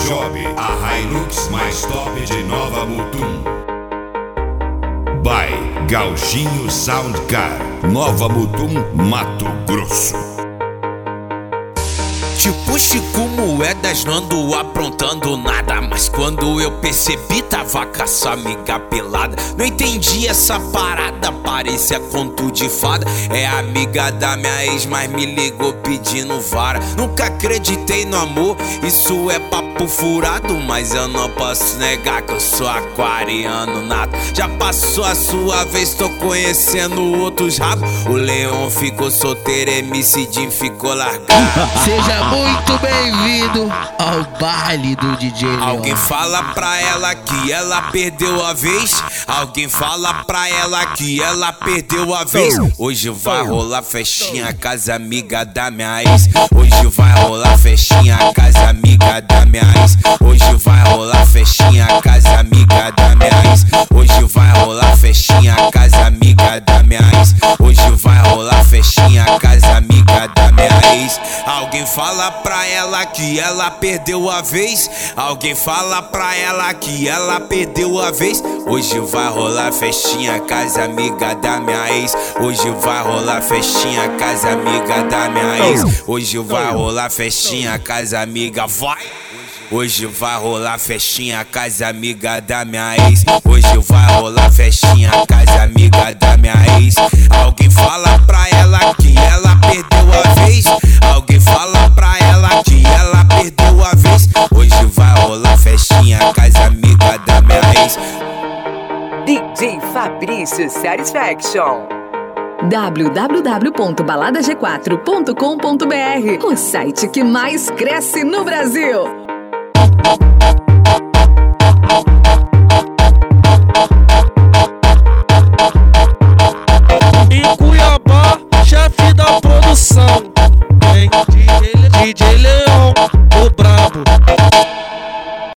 Job, a Hilux mais top de Nova Mutum. By Gauchinho Sound Car, Nova Mutum, Mato Grosso. Tipo Chico Moedas, não ando aprontando nada, mas quando eu percebi tava com a sua amiga pelada. Não entendi essa parada, parecia conto de fada. É amiga da minha ex, mas me ligou pedindo vara. Nunca acreditei no amor, isso é papo furado, mas eu não posso negar que eu sou aquariano nato. Já passou a sua vez, tô conhecendo outros rabos. O Leon ficou solteiro, MC Jim ficou largado. Seja muito bem-vindo ao baile do DJ Leon. Alguém fala pra ela que ela perdeu a vez. Alguém fala pra ela que ela perdeu a vez. Hoje vai rolar festinha, casa amiga da minha ex. Hoje vai rolar festinha, casa amiga da minha ex. Hoje vai rolar festinha, casa amiga da minha ex. Hoje vai rolar festinha, casa amiga da minha ex. Hoje vai rolar festinha, casa amiga da minha ex. Alguém fala pra ela que ela perdeu a vez. Alguém fala pra ela que ela perdeu a vez. Hoje vai rolar festinha, casa amiga da minha ex. Hoje vai rolar festinha, casa amiga da minha ex. Hoje vai rolar festinha, casa amiga, vai. Hoje vai rolar festinha, casa amiga da minha ex. Hoje vai rolar festinha, casa amiga da minha ex. Alguém fala pra ela que ela perdeu a vez. Alguém fala pra ela que ela perdeu a vez. Hoje vai rolar festinha, casa amiga da minha ex. DJ Fabrício Satisfaction. www.baladag4.com.br, o site que mais cresce no Brasil.